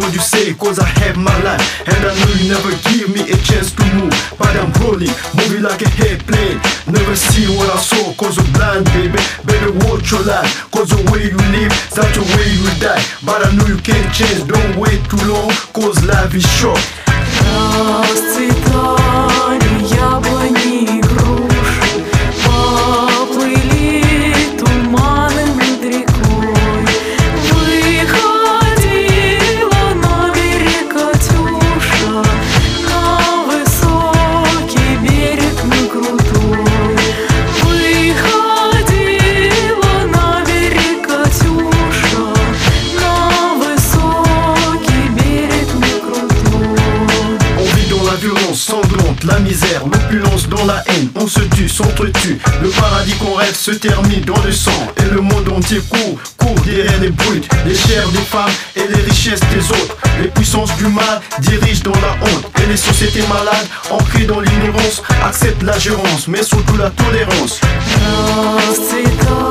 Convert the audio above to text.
what you say, cause I have my life, and I know you never give me a chance to move. But I'm rolling, moving like a airplane. Never see what I saw, cause I'm blind, baby. Better watch your life, cause the way you live, that's the way you die. But I know you can't change, don't wait too long, cause life is short. Расцветали яблони и груши, поплыли туманы над рекой. Выходила на берег Катюша, на высокий берег, на крутой. Выходила на берег Катюша, на высокий берег, на крутой. La violence sanglante, la misère, l'opulence dans la haine. On se tue, s'entretue. Le paradis qu'on rêve se termine dans le sang. Et le monde entier court derrière les brutes, les chairs des femmes et les richesses des autres. Les puissances du mal dirigent dans la honte. Et les sociétés malades, ancrées dans l'ignorance, acceptent la gérance, mais surtout la tolérance.